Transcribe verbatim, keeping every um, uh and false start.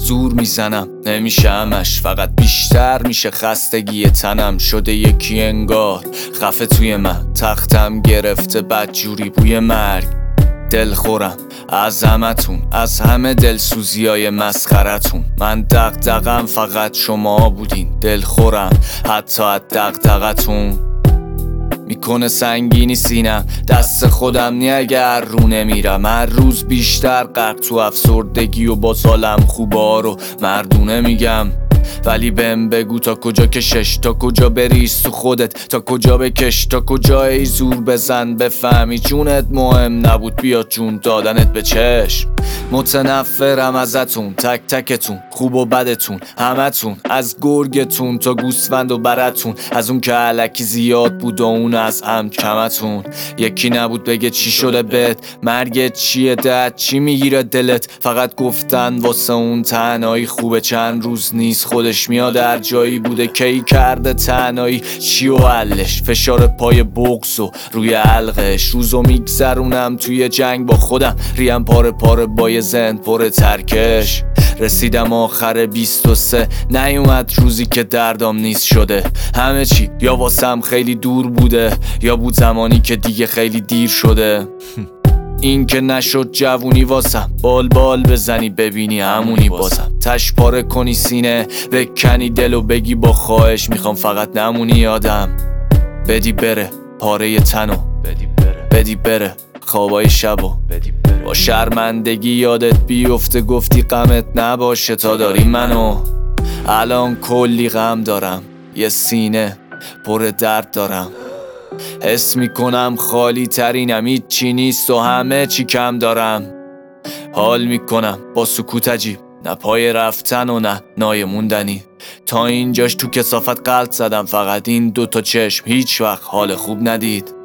زور میزنم نمیشه همش، فقط بیشتر میشه خستگی تنم. شده یکی انگار خفه توی من، تختم گرفته بدجوری بوی مرگ. دلخورم از همتون، از همه دلسوزی های مسخرتون. من دغدغم فقط شما بودین، دلخورم حتی از دغدغتون. میکنه سنگینی سینم، دست خودم نی اگر رو نمیرم. هر روز بیشتر غرق تو افسردگی و با سالم خوبا رو مردونه میگم. ولی بهم بگو تا کجا کشش، تا کجا بریز تو خودت، تا کجا بکش، تا کجا ای زور بزن بفهمی جونت مهم نبود بیاد جون دادنت به چشم. متنفرم ازتون تک تکتون، خوب و بدتون همتون، از گرگتون تا گوسفند و برتون، از اون که علکی زیاد بود و اون از هم کمتون. یکی نبود بگه چی شده بهت، مرگت چیه، دهت چی میگیره دلت. فقط گفتن واسه اون تنهایی خوبه، چند روز نیست خودش میاد هر جایی بوده. کی کرده تنهایی چی و حلش، فشار پای بغض و روی حلقش. روزو میگذرونم توی جنگ با خودم، ریم پاره پاره با یه زن پر ترکش. رسیدم آخر بیست و سه، نیومد روزی که دردام نیست شده. همه چی یا واسم خیلی دور بوده، یا بود زمانی که دیگه خیلی دیر شده. این که نشد جوونی واسم، بال بال بزنی ببینی همونی بازم. تش پاره کنی سینه، بکنی دل و بگی با خواهش میخوام فقط نمونی یادم. بدی بره پاره تنو، بدی بره خوابای شبو، با شرمندگی یادت بیفته گفتی غمت نباشه تا داری منو. الان کلی غم دارم، یه سینه پر درد دارم. حس میکنم خالی ترینم، هیچ چی نیست و همه چی کم دارم. حال میکنم با سکوت عجیب، نه پای رفتن و نه نای موندنی. تا اینجاش تو کثافت غلط زدم، فقط این دوتا چشم هیچ وقت حال خوب ندید.